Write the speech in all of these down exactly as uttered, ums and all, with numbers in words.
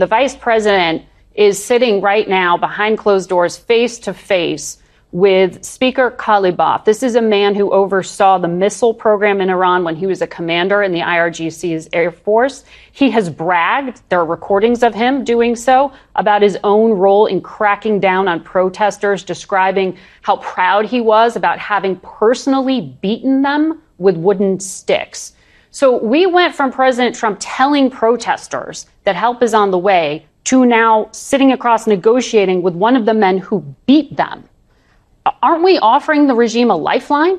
The vice president is sitting right now behind closed doors, face to face with Speaker Ghalibaf. This is a man who oversaw the missile program in Iran when he was a commander in the I R G C's Air Force. He has bragged, there are recordings of him doing so, about his own role in cracking down on protesters, describing how proud he was about having personally beaten them with wooden sticks. So we went from President Trump telling protesters that help is on the way to now sitting across negotiating with one of the men who beat them. Aren't we offering the regime a lifeline?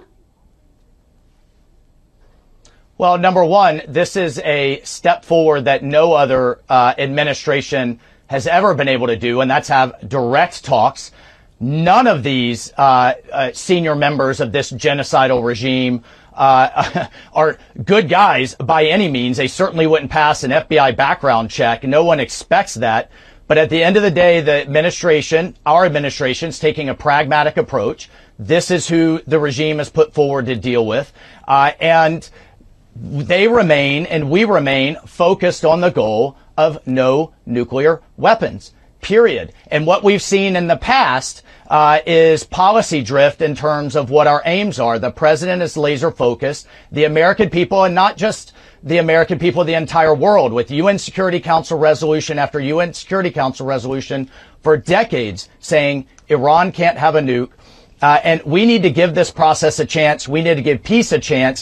Well, number one, this is a step forward that no other uh, administration has ever been able to do, and that's have direct talks. None of these uh, uh, senior members of this genocidal regime uh, are good guys by any means. They certainly wouldn't pass an F B I background check. No one expects that. But at the end of the day, the administration, our administration, is taking a pragmatic approach. This is who the regime has put forward to deal with. Uh, and they remain, and we remain, focused on the goal of no nuclear weapons, period. And what we've seen in the past uh, is policy drift in terms of what our aims are. The president is laser focused. The American people, and not just the American people, the entire world, with U N Security Council resolution after U N Security Council resolution for decades saying Iran can't have a nuke. Uh, and we need to give this process a chance. We need to give peace a chance.